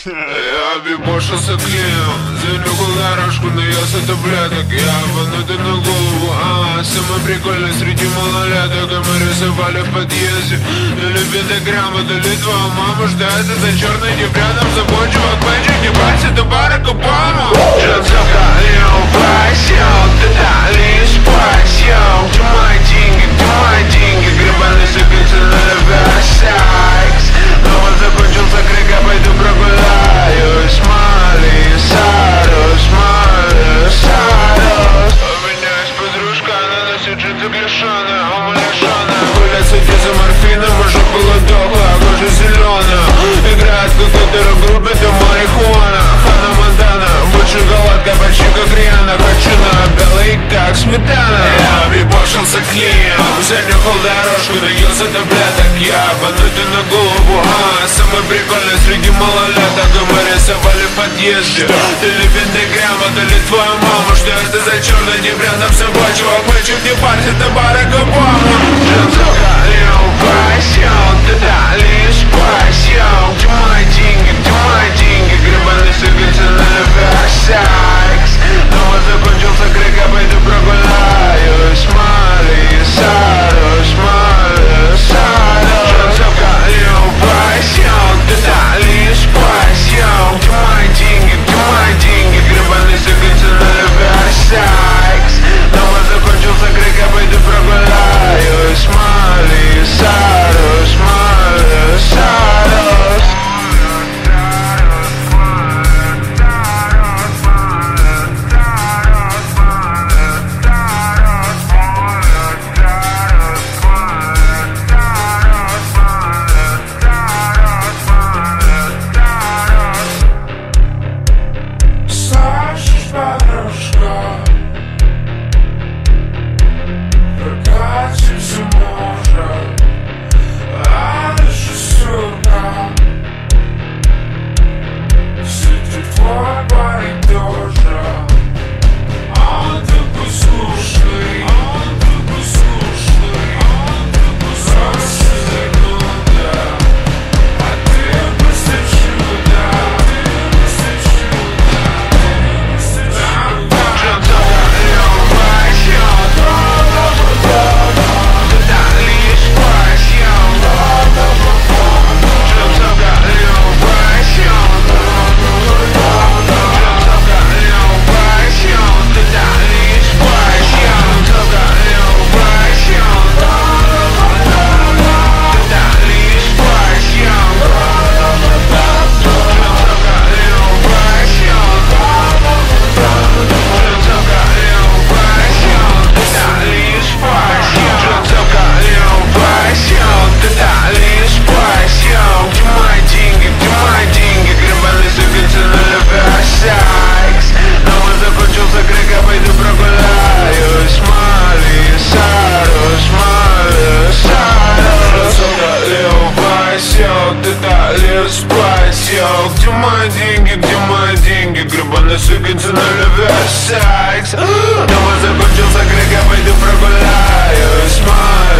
Я обебошился клеем, занюхал дорожку, но я с таблеток. Я обманутый на голову, самый прикольный среди малолеток. И мы рисовали в подъезде, или пентаграмма, то ли твоя мама ждает за черный тип рядом с собой. Чувак, мальчик, не бойся, ты Барак Обама. Джонсовка, я упасел, ты дали спасел. Где мои деньги, гребаный сыпется на Версакс. Но он закончился крик, я пойду прогуляюсь. Молли, Сарус, Молли, Сарус. У меня есть подружка, она носит джинсы клешеные, умалешеная. Гулять с за морфином, уже было долго, а кожа зеленая. Играет в какой-то рок-группе, это марихуана. Хана Монтана, больше голодка, почти как Риана. Хочу на белый, как сметана. Я обебошился клеем, занюхал дорожку, наелся таблеток. Я обманутый на голову, самый прикольный среди малолеток. И мы рисовали в подъезде, ты ли пентаграмма, то ли твоя мама. Что это за черный тип рядом с собой? Чувак, мальчик, не парься, ты Барак Обама. Джонсовка, я упасел, ты дали спасел. Где мои деньги, гребаный сыпется на Версакс. Но он закончился крик, я пойду прогуляюсь. Молли, Сарус, Молли, Сарус. Джонсовка, я упасел, ты дали спасел. Где мои деньги, гребаный сыпется на Версакс. Но он закончился крик, я пойду прогуляюсь. Молли, Сарус, Молли, Сарус. Где мои деньги, гребаный сыпется на Версакс. Дома закончился крик, я пойду прогуляюсь.